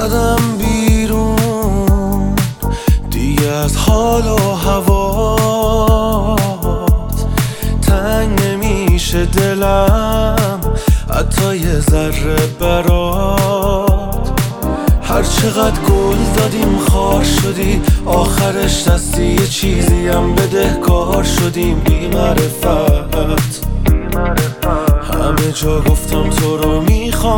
زدم بیرون دیگه از حال و هوات، تنگ نمیشه دلم حتی یه ذره برات. هر چقدر گل دادیم خار شدی، آخرش دستی یه چیزی هم بدهکار شدیم. بی معرفت همه جا گفتم تو رو میخوام،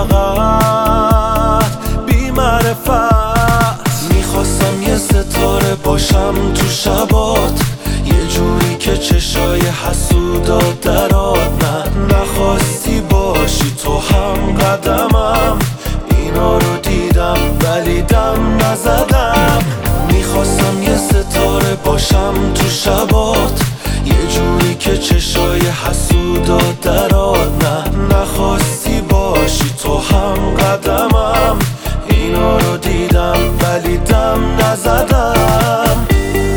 فقط بی معرفت. میخواستم یه ستاره باشم تو شبات، یه جوری که چشای حسودات درات. نه نخواستی باشی تو هم قدمم، اینا رو دیدم ولی دم نزدم. میخواستم یه ستاره باشم تو شبات، یه جوری که چشای حسودات درات. نه نخواستی باشی تو هم قدمم، اینا رو دیدم ولی دم نزدم.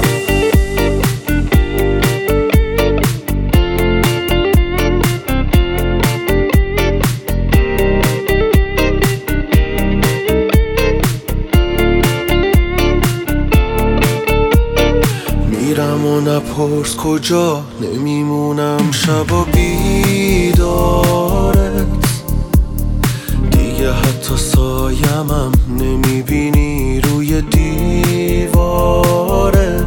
میرم و نپرس کجا، نمیمونم شبا بیدارت. دیگه حتی سایمم نمیبینی روی دیوارت.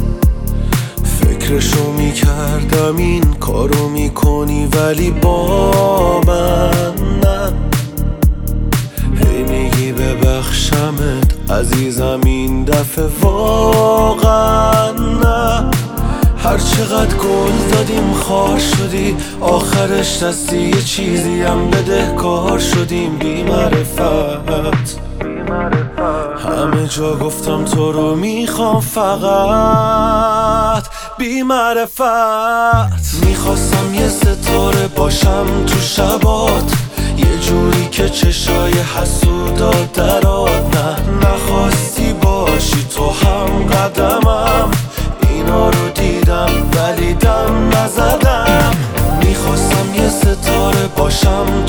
فکرشو میکردم این کارو میکنی ولی با من نه. هی میگی ببخشمت عزیزم این دفعه واقعا نه. هر چقدر گل دادیم خار شدی، آخرش دستی یه چیزی هم بدهکار شدیم. بی معرفت همه جا گفتم تو رو میخوام، فقط بی معرفت. میخواستم یه ستاره باشم تو شبات، یه جوری که چشای حسودات درات. نه نخواستی باشی تو هم قدمم، اینا رو دیدم ولی دم نزدم. میخواستم یه ستاره باشم